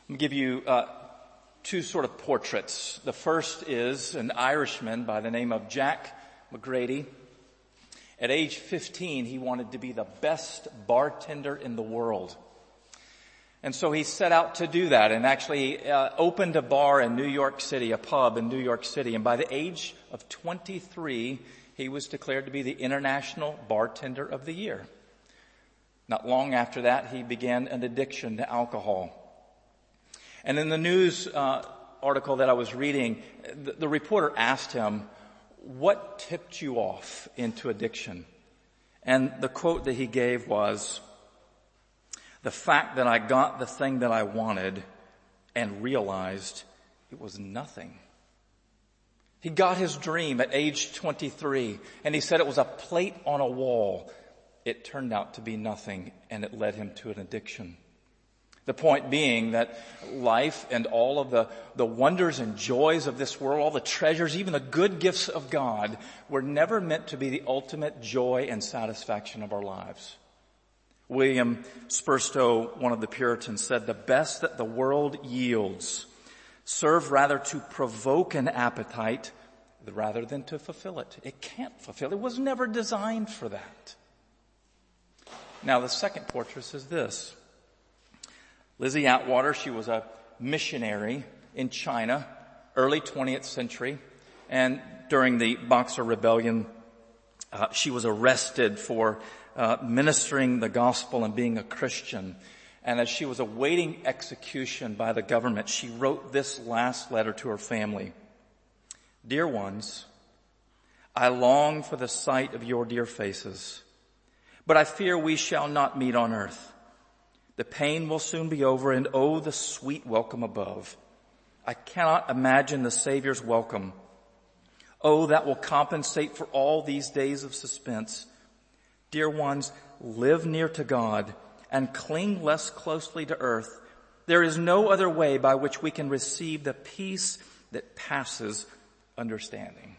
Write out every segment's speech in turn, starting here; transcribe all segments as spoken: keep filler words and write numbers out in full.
I'm going to give you uh, two sort of portraits. The first is an Irishman by the name of Jack McGrady. At age fifteen, he wanted to be the best bartender in the world. And so he set out to do that and actually uh, opened a bar in New York City, a pub in New York City. And by the age of twenty-three, he was declared to be the International Bartender of the Year. Not long after that, he began an addiction to alcohol. And in the news uh, article that I was reading, the, the reporter asked him, "What tipped you off into addiction?" And the quote that he gave was, "The fact that I got the thing that I wanted and realized it was nothing." He got his dream at age twenty-three, and he said it was a plate on a wall. It turned out to be nothing, and it led him to an addiction. The point being that life and all of the, the wonders and joys of this world, all the treasures, even the good gifts of God, were never meant to be the ultimate joy and satisfaction of our lives. William Spurstow, one of the Puritans, said, "The best that the world yields serve rather to provoke an appetite rather than to fulfill it." It can't fulfill it. It was never designed for that. Now, the second portrait is this. Lizzie Atwater, she was a missionary in China, early twentieth century, and during the Boxer Rebellion, uh, she was arrested for uh, ministering the gospel and being a Christian. And as she was awaiting execution by the government, she wrote this last letter to her family. "Dear ones, I long for the sight of your dear faces, but I fear we shall not meet on earth. The pain will soon be over, and oh, the sweet welcome above. I cannot imagine the Savior's welcome. Oh, that will compensate for all these days of suspense. Dear ones, live near to God and cling less closely to earth. There is no other way by which we can receive the peace that passes understanding."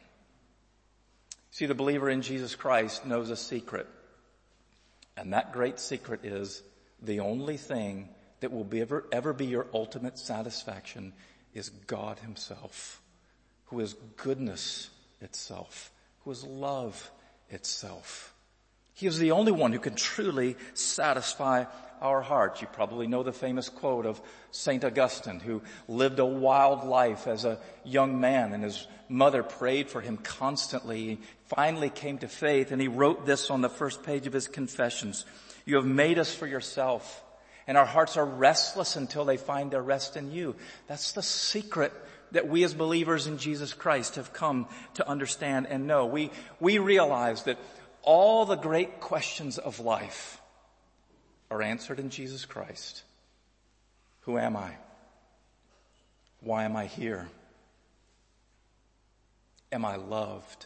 See, the believer in Jesus Christ knows a secret, and that great secret is the only thing that will be ever, ever be your ultimate satisfaction is God himself, who is goodness itself, who is love itself. He is the only one who can truly satisfy our hearts. You probably know the famous quote of Saint Augustine, who lived a wild life as a young man, and his mother prayed for him constantly. He finally came to faith, and he wrote this on the first page of his Confessions. "You have made us for yourself, and our hearts are restless until they find their rest in you." That's the secret that we as believers in Jesus Christ have come to understand and know. We, we realize that all the great questions of life are answered in Jesus Christ. Who am I? Why am I here? Am I loved?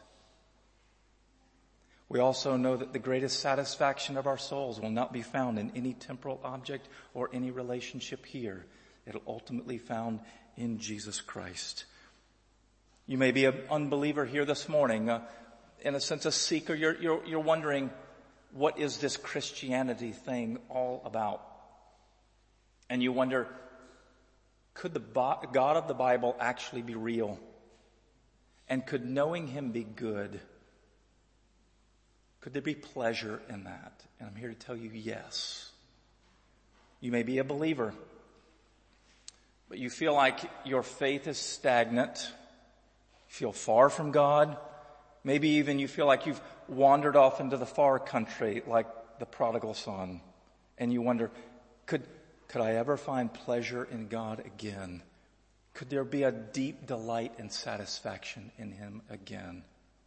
We also know that the greatest satisfaction of our souls will not be found in any temporal object or any relationship here. It'll ultimately be found in Jesus Christ. You may be an unbeliever here this morning, uh, in a sense a seeker. You're, you're, you're wondering, what is this Christianity thing all about? And you wonder, could the God of the Bible actually be real? And could knowing him be good? Could there be pleasure in that? And I'm here to tell you, yes. You may be a believer, but you feel like your faith is stagnant. You feel far from God. Maybe even you feel like you've wandered off into the far country like the prodigal son. And you wonder, could, could I ever find pleasure in God again? Could there be a deep delight and satisfaction in him again?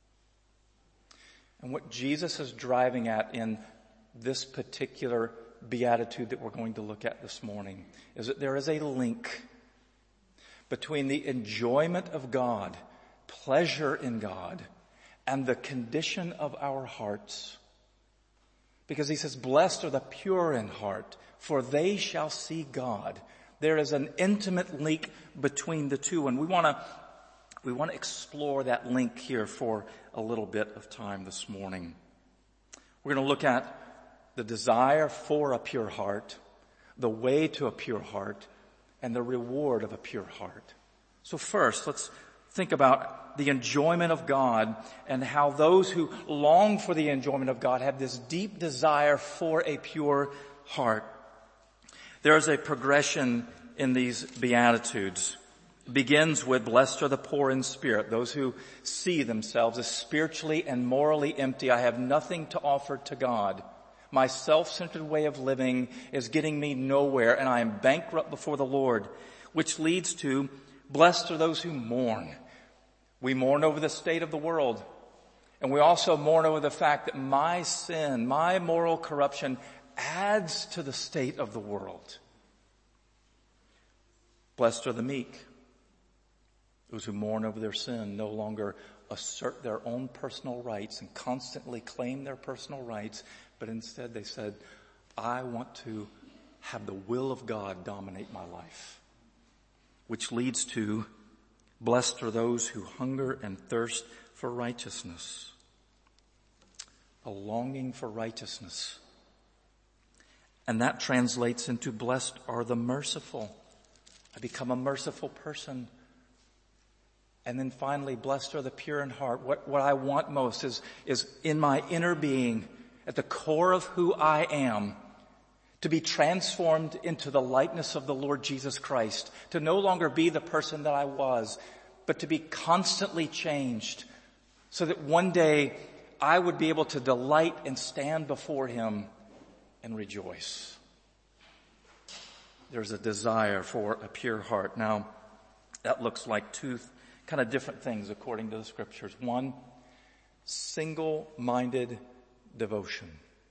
And what Jesus is driving at in this particular beatitude that we're going to look at this morning is that there is a link between the enjoyment of God, pleasure in God, and the condition of our hearts. Because he says, "Blessed are the pure in heart, for they shall see God." There is an intimate link between the two, and we want to We want to explore that link here for a little bit of time this morning. We're going to look at the desire for a pure heart, the way to a pure heart, and the reward of a pure heart. So first, let's think about the enjoyment of God and how those who long for the enjoyment of God have this deep desire for a pure heart. There is a progression in these Beatitudes. It begins with blessed are the poor in spirit, those who see themselves as spiritually and morally empty. I have nothing to offer to God. My self-centered way of living is getting me nowhere, and I am bankrupt before the Lord, which leads to blessed are those who mourn. We mourn over the state of the world, and we also mourn over the fact that my sin, my moral corruption adds to the state of the world. Blessed are the meek, those who mourn over their sin, no longer assert their own personal rights and constantly claim their personal rights, but instead they said, I want to have the will of God dominate my life. Which leads to, blessed are those who hunger and thirst for righteousness. A longing for righteousness. And that translates into blessed are the merciful. I become a merciful person. And then finally, blessed are the pure in heart. What, what I want most is, is in my inner being, at the core of who I am, to be transformed into the likeness of the Lord Jesus Christ, to no longer be the person that I was, but to be constantly changed, so that one day I would be able to delight and stand before Him and rejoice. There's a desire for a pure heart. Now, that looks like two kind of different things according to the Scriptures. One, single-minded devotion.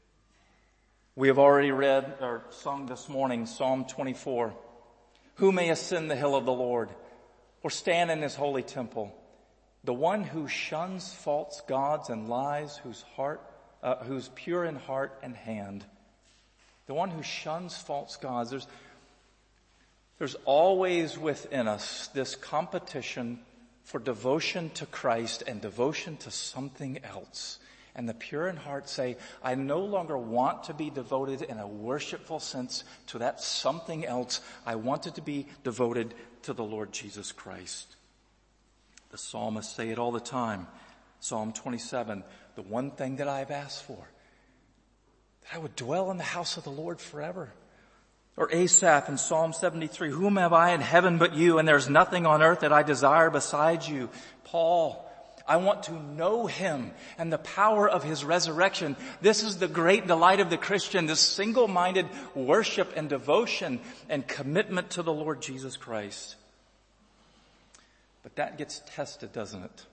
We have already read or sung this morning Psalm twenty-four. Who may ascend the hill of the Lord or stand in His holy temple? The one who shuns false gods and lies, whose heart, uh, who's pure in heart and hand. The one who shuns false gods. There's, there's always within us this competition for devotion to Christ and devotion to something else. And the pure in heart say, I no longer want to be devoted in a worshipful sense to that something else. I want it to be devoted to the Lord Jesus Christ. The psalmists say it all the time. Psalm twenty-seven, the one thing that I've asked for, that I would dwell in the house of the Lord forever. Or Asaph in Psalm seventy-three, whom have I in heaven but you, and there's nothing on earth that I desire besides you. Paul, I want to know Him and the power of His resurrection. This is the great delight of the Christian, this single-minded worship and devotion and commitment to the Lord Jesus Christ. But that gets tested, doesn't it?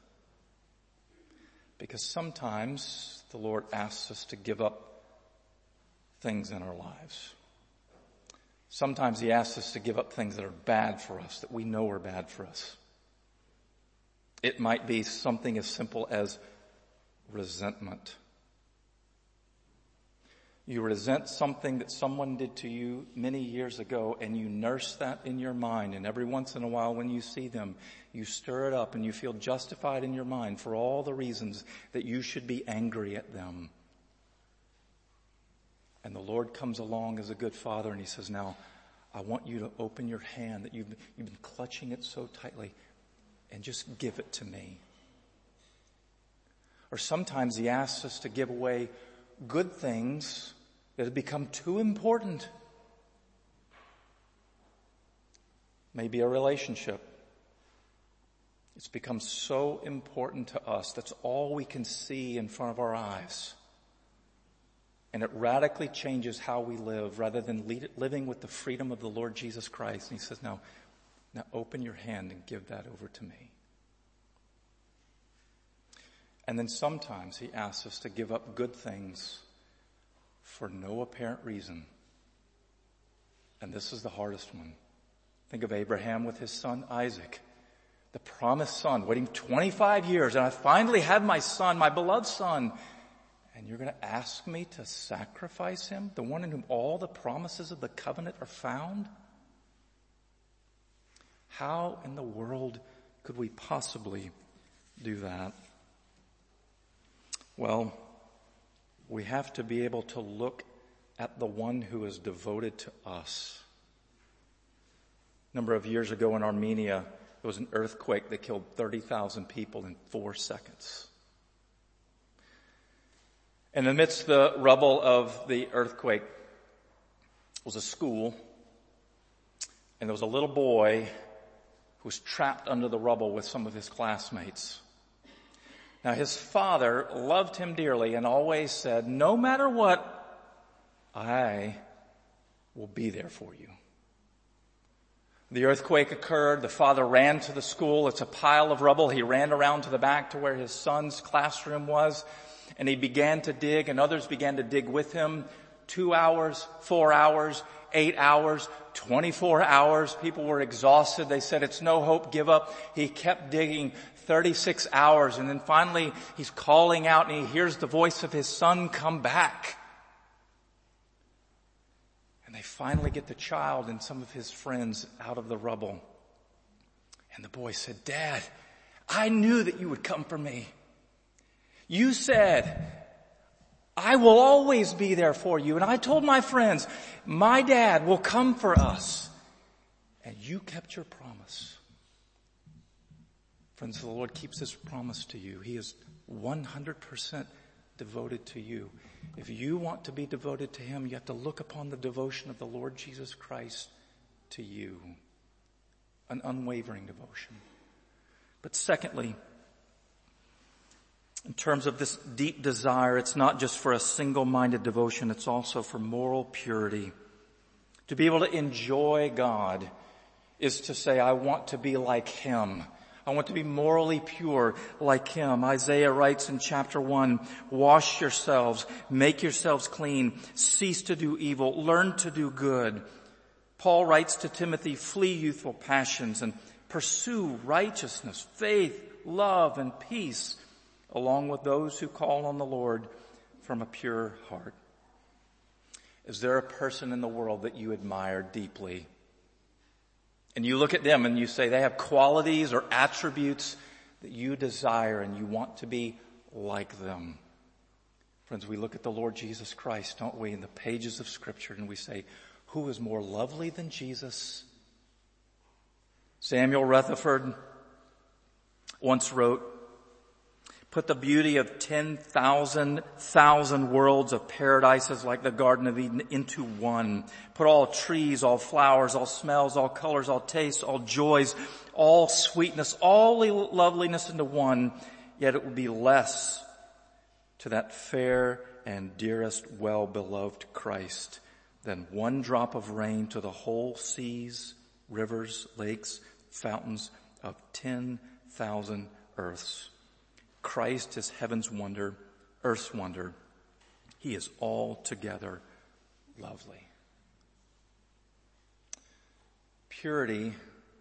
Because sometimes the Lord asks us to give up things in our lives. Sometimes He asks us to give up things that are bad for us, that we know are bad for us. It might be something as simple as resentment. You resent something that someone did to you many years ago, and you nurse that in your mind, and every once in a while when you see them, you stir it up and you feel justified in your mind for all the reasons that you should be angry at them. And the Lord comes along as a good father and He says, now, I want you to open your hand that you've, you've been clutching it so tightly and just give it to me. Or sometimes He asks us to give away good things that have become too important. Maybe a relationship. It's become so important to us. That's all we can see in front of our eyes. And it radically changes how we live rather than lead, living with the freedom of the Lord Jesus Christ. And He says, now, now open your hand and give that over to me. And then sometimes He asks us to give up good things for no apparent reason. And this is the hardest one. Think of Abraham with his son Isaac, the promised son, waiting twenty-five years, and I finally have my son, my beloved son. And you're going to ask me to sacrifice him, the one in whom all the promises of the covenant are found? How in the world could we possibly do that? Well, we have to be able to look at the one who is devoted to us A number of years ago in Armenia, there was an earthquake that killed thirty thousand people in four seconds. And amidst the rubble of the earthquake was a school, and there was a little boy who was trapped under the rubble with some of his classmates. Now his father loved him dearly and always said, no matter what, I will be there for you. The earthquake occurred. The father ran to the school. It's a pile of rubble. He ran around to the back to where his son's classroom was, and he began to dig, and others began to dig with him. Two hours, four hours, eight hours, twenty-four hours. People were exhausted. They said, it's no hope, give up. He kept digging thirty-six hours, and then finally he's calling out, and he hears the voice of his son, come back. And they finally get the child and some of his friends out of the rubble. And the boy said, Dad, I knew that you would come for me. You said, I will always be there for you. And I told my friends, my dad will come for us. And you kept your promise. Friends, the Lord keeps his promise to you. He is one hundred percent devoted to you. If you want to be devoted to him, you have to look upon the devotion of the Lord Jesus Christ to you. An unwavering devotion. But secondly, in terms of this deep desire, it's not just for a single-minded devotion, it's also for moral purity. To be able to enjoy God is to say, I want to be like him. I want to be morally pure like him. Isaiah writes in chapter one, wash yourselves, make yourselves clean, cease to do evil, learn to do good. Paul writes to Timothy, flee youthful passions and pursue righteousness, faith, love, and peace, along with those who call on the Lord from a pure heart. Is there a person in the world that you admire deeply? And you look at them and you say they have qualities or attributes that you desire and you want to be like them. Friends, we look at the Lord Jesus Christ, don't we, in the pages of Scripture, and we say, who is more lovely than Jesus? Samuel Rutherford once wrote, put the beauty of ten thousand thousand worlds of paradises like the Garden of Eden into one. Put all trees, all flowers, all smells, all colors, all tastes, all joys, all sweetness, all loveliness into one. Yet it would be less to that fair and dearest well-beloved Christ than one drop of rain to the whole seas, rivers, lakes, fountains of ten thousand earths. Christ is heaven's wonder, earth's wonder. He is altogether lovely. Purity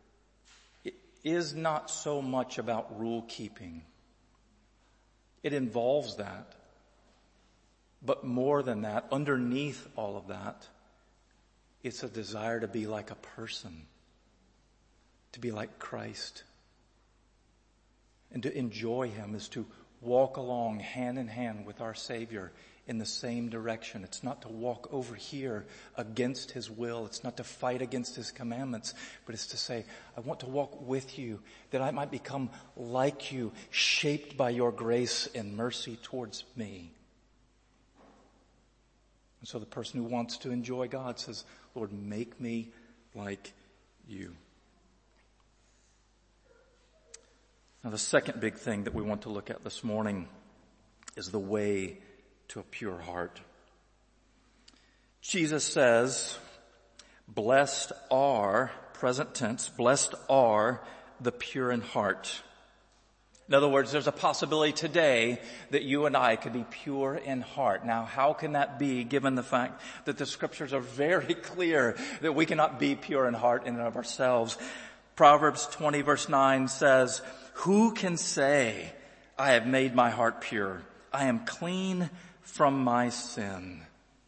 is not so much about rule keeping. It involves that. But more than that, underneath all of that, it's a desire to be like a person, to be like Christ. And to enjoy him is to walk along hand in hand with our Savior in the same direction. It's not to walk over here against his will. It's not to fight against his commandments, but it's to say, I want to walk with you that I might become like you, shaped by your grace and mercy towards me. And so the person who wants to enjoy God says, Lord, make me like you. Now, the second big thing that we want to look at this morning is the way to a pure heart. Jesus says, blessed are, present tense, blessed are the pure in heart. In other words, there's a possibility today that you and I could be pure in heart. Now, how can that be given the fact that the scriptures are very clear that we cannot be pure in heart in and of ourselves? Proverbs twenty verse nine says, who can say, I have made my heart pure? I am clean from my sin.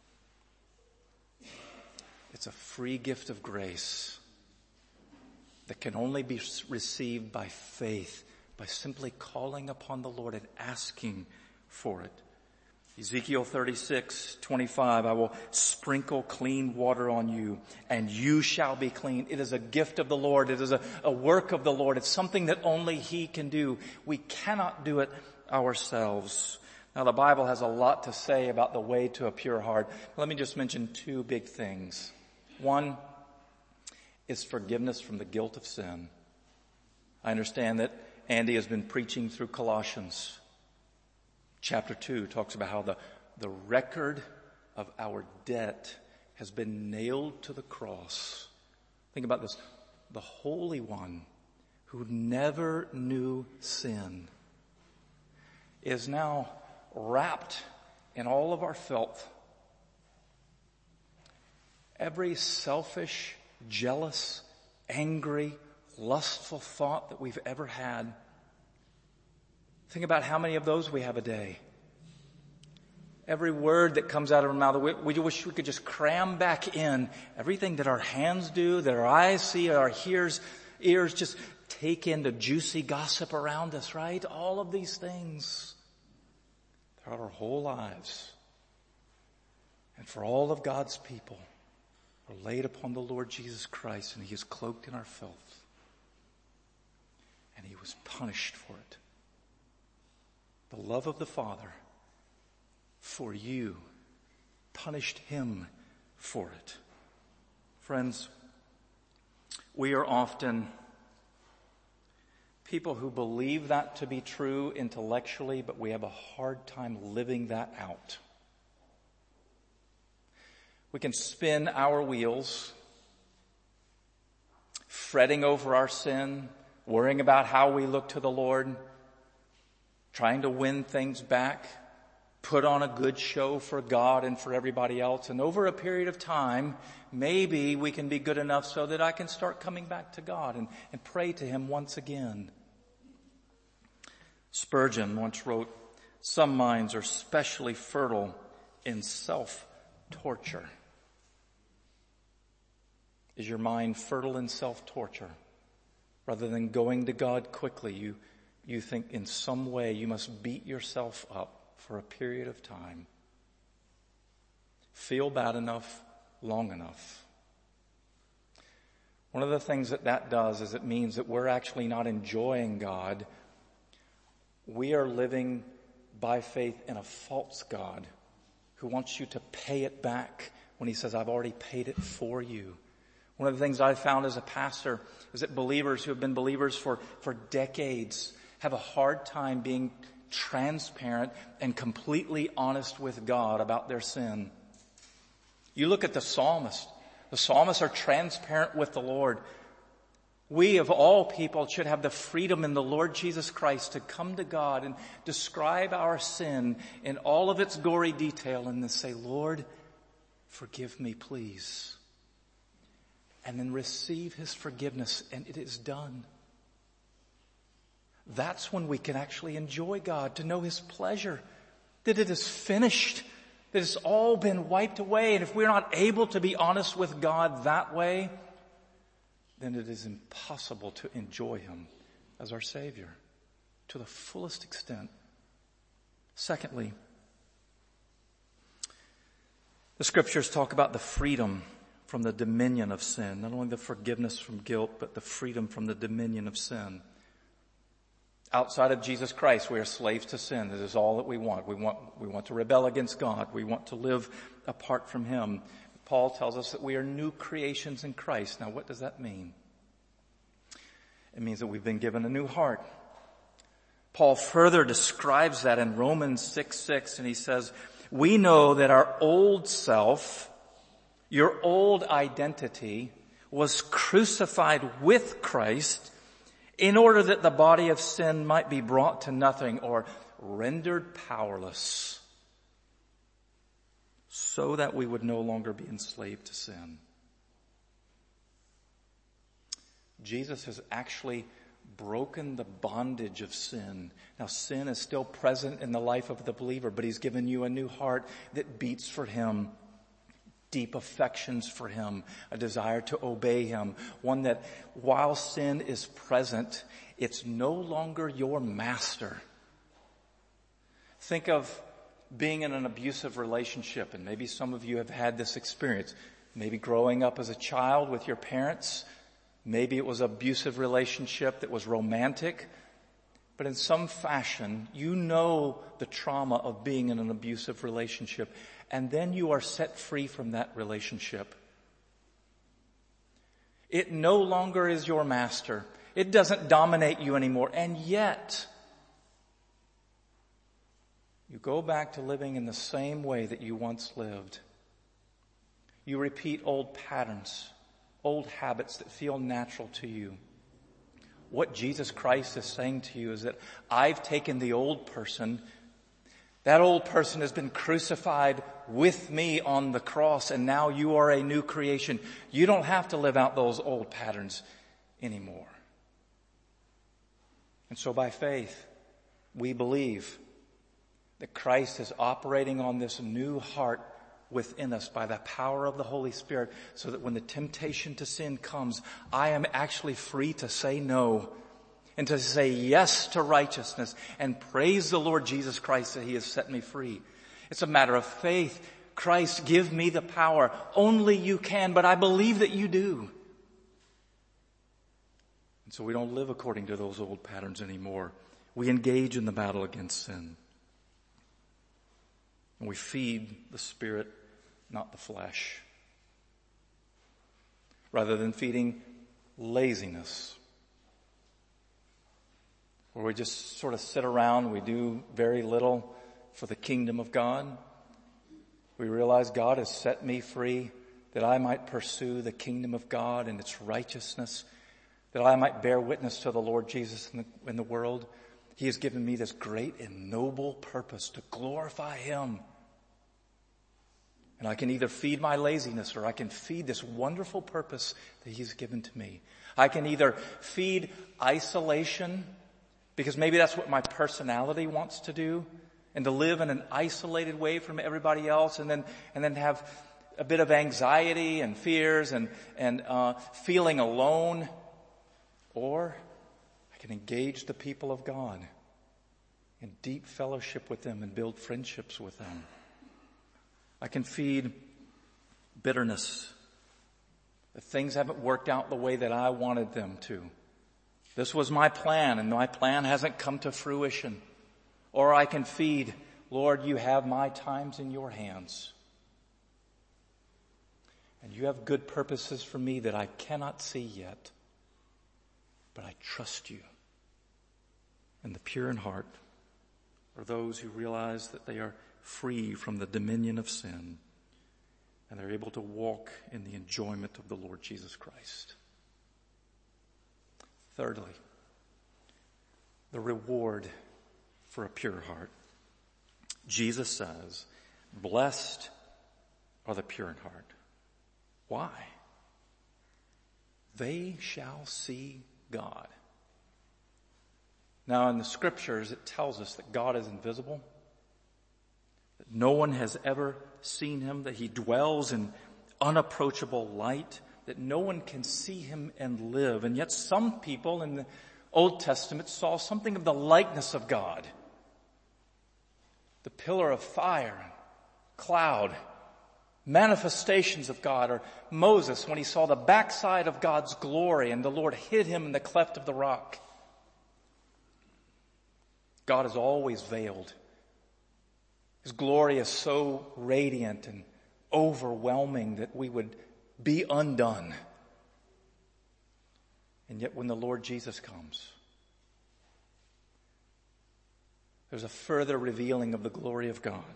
It's a free gift of grace that can only be received by faith, by simply calling upon the Lord and asking for it. Ezekiel thirty-six twenty-five, I will sprinkle clean water on you, and you shall be clean. It is a gift of the Lord. It is a, a work of the Lord. It's something that only He can do. We cannot do it ourselves. Now, the Bible has a lot to say about the way to a pure heart. Let me just mention two big things. One is forgiveness from the guilt of sin. I understand that Andy has been preaching through Colossians. Chapter two talks about how the, the record of our debt has been nailed to the cross. Think about this. The Holy One, who never knew sin, is now wrapped in all of our filth. Every selfish, jealous, angry, lustful thought that we've ever had. Think about how many of those we have a day. Every word that comes out of our mouth, we, we wish we could just cram back in everything that our hands do, that our eyes see, our ears, ears just take in the juicy gossip around us, right? All of these things throughout our whole lives. And for all of God's people are laid upon the Lord Jesus Christ, and He is cloaked in our filth. And He was punished for it. The love of the Father for you punished Him for it. Friends, we are often people who believe that to be true intellectually, but we have a hard time living that out. We can spin our wheels, fretting over our sin, worrying about how we look to the Lord, trying to win things back, put on a good show for God and for everybody else. And over a period of time, maybe we can be good enough so that I can start coming back to God and, and pray to Him once again. Spurgeon once wrote, "Some minds are specially fertile in self-torture." Is your mind fertile in self-torture? Rather than going to God quickly, you, you think in some way you must beat yourself up for a period of time. Feel bad enough, long enough. One of the things that that does is it means that we're actually not enjoying God. We are living by faith in a false God who wants you to pay it back when He says, "I've already paid it for you." One of the things I've found as a pastor is that believers who have been believers for, for decades have a hard time being transparent and completely honest with God about their sin. You look at the psalmist. The psalmists are transparent with the Lord. We of all people should have the freedom in the Lord Jesus Christ to come to God and describe our sin in all of its gory detail and then say, "Lord, forgive me, please." And then receive His forgiveness, and it is done. That's when we can actually enjoy God, to know His pleasure, that it is finished, that it's all been wiped away. And if we're not able to be honest with God that way, then it is impossible to enjoy Him as our Savior to the fullest extent. Secondly, the Scriptures talk about the freedom from the dominion of sin. Not only the forgiveness from guilt, but the freedom from the dominion of sin. Outside of Jesus Christ, we are slaves to sin. That is all that we want. We want, we want to rebel against God. We want to live apart from Him. Paul tells us that we are new creations in Christ. Now, what does that mean? It means that we've been given a new heart. Paul further describes that in Romans six six, and he says, "We know that our old self, your old identity, was crucified with Christ in order that the body of sin might be brought to nothing," or rendered powerless, so that we would no longer be enslaved to sin. Jesus has actually broken the bondage of sin. Now, sin is still present in the life of the believer, but He's given you a new heart that beats for Him, deep affections for Him, a desire to obey Him, one that while sin is present, it's no longer your master. Think of being in an abusive relationship, and maybe some of you have had this experience, maybe growing up as a child with your parents, maybe it was an abusive relationship that was romantic, but in some fashion, you know the trauma of being in an abusive relationship, and then you are set free from that relationship. It no longer is your master. It doesn't dominate you anymore, and yet you go back to living in the same way that you once lived. You repeat old patterns, old habits that feel natural to you. What Jesus Christ is saying to you is that I've taken the old person. That old person has been crucified with me on the cross, and now you are a new creation. You don't have to live out those old patterns anymore. And so by faith, we believe that Christ is operating on this new heart within us by the power of the Holy Spirit, so that when the temptation to sin comes, I am actually free to say no and to say yes to righteousness and praise the Lord Jesus Christ that He has set me free. It's a matter of faith. Christ, give me the power. Only you can, but I believe that you do. And so we don't live according to those old patterns anymore. We engage in the battle against sin. And we feed the Spirit, not the flesh. Rather than feeding laziness, where we just sort of sit around, we do very little for the kingdom of God. We realize God has set me free that I might pursue the kingdom of God and its righteousness, that I might bear witness to the Lord Jesus in the, in the world. He has given me this great and noble purpose to glorify Him. And I can either feed my laziness, or I can feed this wonderful purpose that He's given to me. I can either feed isolation, because maybe that's what my personality wants to do, and to live in an isolated way from everybody else, and then and then have a bit of anxiety and fears and and uh, feeling alone. Or I can engage the people of God in deep fellowship with them and build friendships with them. I can feed bitterness, that things haven't worked out the way that I wanted them to. This was my plan, and my plan hasn't come to fruition. Or I can feed, Lord, you have my times in your hands. And you have good purposes for me that I cannot see yet. But I trust you. And the pure in heart are those who realize that they are free from the dominion of sin, and they're able to walk in the enjoyment of the Lord Jesus Christ. Thirdly, the reward for a pure heart. Jesus says, blessed are the pure in heart. Why? They shall see God. Now in the scriptures it tells us that God is invisible, that no one has ever seen Him, that He dwells in unapproachable light, that no one can see Him and live. And yet some people in the Old Testament saw something of the likeness of God. The pillar of fire, cloud, manifestations of God, or Moses when he saw the backside of God's glory and the Lord hid him in the cleft of the rock. God is always veiled. His glory is so radiant and overwhelming that we would be undone. And yet when the Lord Jesus comes, there's a further revealing of the glory of God.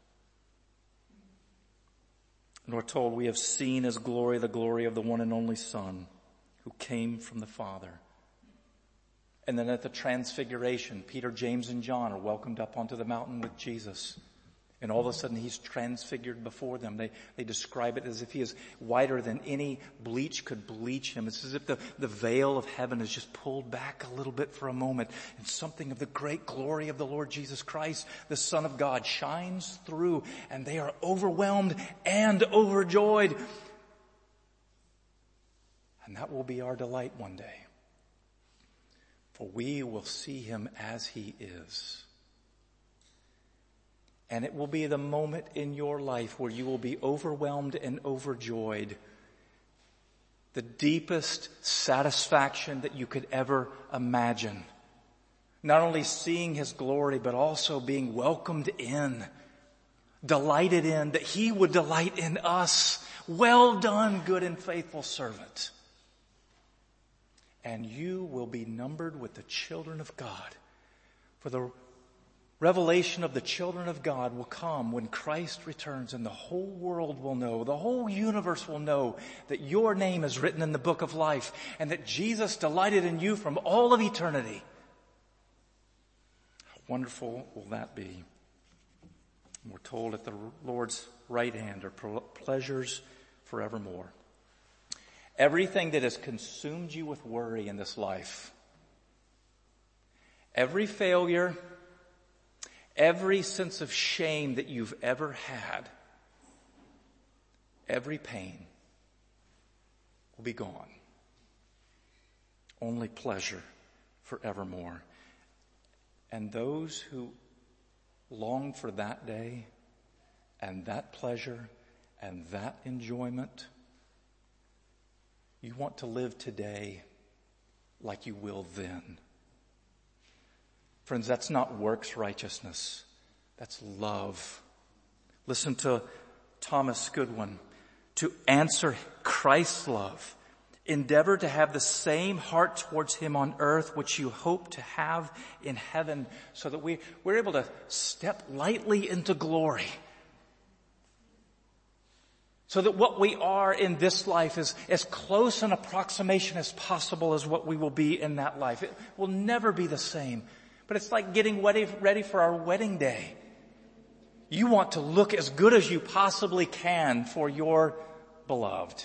And we're told we have seen His glory, the glory of the one and only Son who came from the Father. And then at the transfiguration, Peter, James, and John are welcomed up onto the mountain with Jesus. And all of a sudden He's transfigured before them. They, they describe it as if He is whiter than any bleach could bleach Him. It's as if the, the veil of heaven is just pulled back a little bit for a moment. And something of the great glory of the Lord Jesus Christ, the Son of God, shines through. And they are overwhelmed and overjoyed. And that will be our delight one day. For we will see Him as He is. And it will be the moment in your life where you will be overwhelmed and overjoyed. The deepest satisfaction that you could ever imagine. Not only seeing his glory, but also being welcomed in, delighted in, that he would delight in us. Well done, good and faithful servant. And you will be numbered with the children of God. For the revelation of the children of God will come when Christ returns, and the whole world will know, the whole universe will know that your name is written in the book of life and that Jesus delighted in you from all of eternity. How wonderful will that be? We're told at the Lord's right hand are pleasures forevermore. Everything that has consumed you with worry in this life, every failure, every sense of shame that you've ever had, every pain will be gone. Only pleasure forevermore. And those who long for that day and that pleasure and that enjoyment, you want to live today like you will then. Friends, that's not works righteousness. That's love. Listen to Thomas Goodwin. To answer Christ's love, endeavor to have the same heart towards him on earth which you hope to have in heaven, so that we, we're able to step lightly into glory. So that what we are in this life is as close an approximation as possible as what we will be in that life. It will never be the same. But it's like getting ready, ready for our wedding day. You want to look as good as you possibly can for your beloved.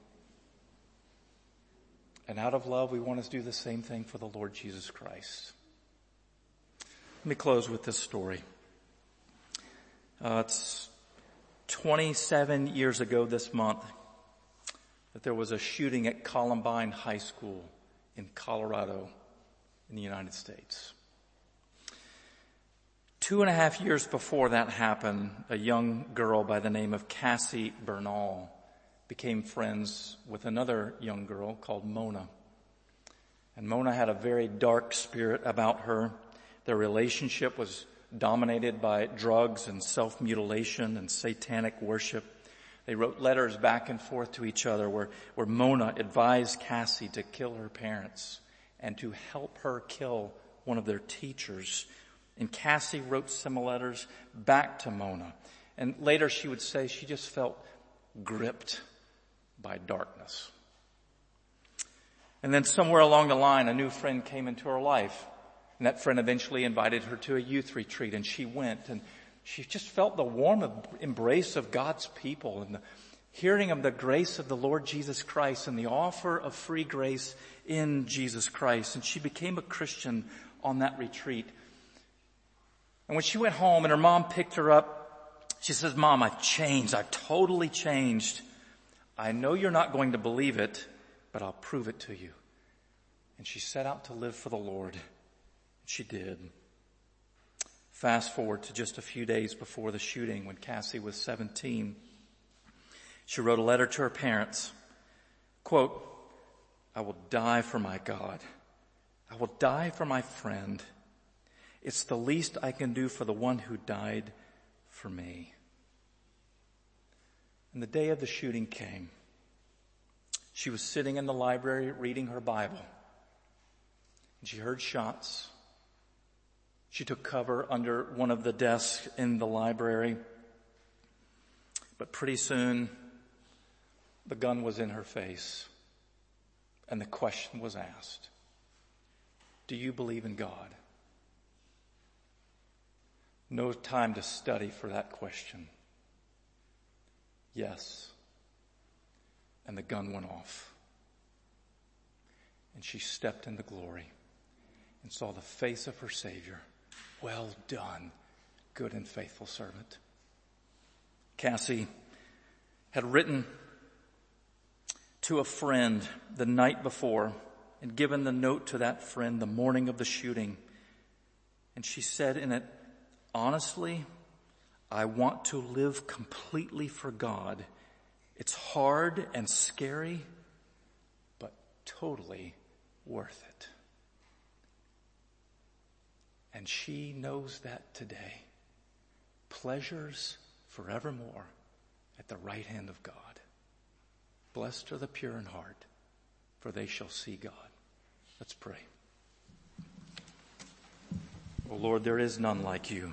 And out of love, we want to do the same thing for the Lord Jesus Christ. Let me close with this story. Uh, it's twenty-seven years ago this month that there was a shooting at Columbine High School in Colorado in the United States. Two and a half years before that happened, a young girl by the name of Cassie Bernal became friends with another young girl called Mona. And Mona had a very dark spirit about her. Their relationship was dominated by drugs and self-mutilation and satanic worship. They wrote letters back and forth to each other where, where Mona advised Cassie to kill her parents and to help her kill one of their teachers. And Cassie wrote similar letters back to Mona. And later she would say she just felt gripped by darkness. And then somewhere along the line, a new friend came into her life. And that friend eventually invited her to a youth retreat, and she went. And she just felt the warm embrace of God's people and the hearing of the grace of the Lord Jesus Christ and the offer of free grace in Jesus Christ. And she became a Christian on that retreat. And when she went home and her mom picked her up, she says, "Mom, I've changed. I've totally changed. I know you're not going to believe it, but I'll prove it to you." And she set out to live for the Lord. She did. Fast forward to just a few days before the shooting when Cassie was seventeen. She wrote a letter to her parents. Quote, "I will die for my God. I will die for my friend. It's the least I can do for the one who died for me." And the day of the shooting came. She was sitting in the library reading her Bible. And she heard shots. She took cover under one of the desks in the library. But pretty soon, the gun was in her face. And the question was asked, "Do you believe in God?" No time to study for that question. Yes. And the gun went off. And she stepped into glory and saw the face of her Savior. "Well done, good and faithful servant." Cassie had written to a friend the night before and given the note to that friend the morning of the shooting. And she said in it, "Honestly, I want to live completely for God. It's hard and scary, but totally worth it. And she knows that today. Pleasures forevermore at the right hand of God. Blessed are the pure in heart, for they shall see God. Let's pray. Oh Lord, there is none like you.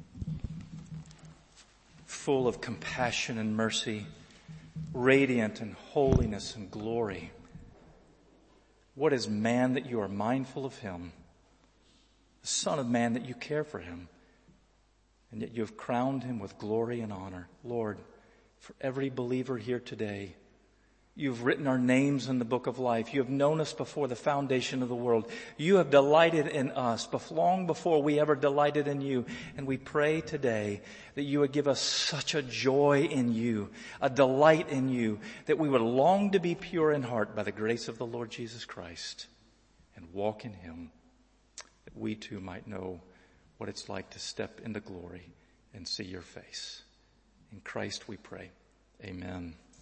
Full of compassion and mercy, radiant in holiness and glory. What is man that you are mindful of him? The Son of Man that you care for him. And yet you have crowned him with glory and honor. Lord, for every believer here today, you've written our names in the book of life. You have known us before the foundation of the world. You have delighted in us long before we ever delighted in you. And we pray today that you would give us such a joy in you, a delight in you, that we would long to be pure in heart by the grace of the Lord Jesus Christ and walk in him, that we too might know what it's like to step into glory and see your face. In Christ we pray. Amen.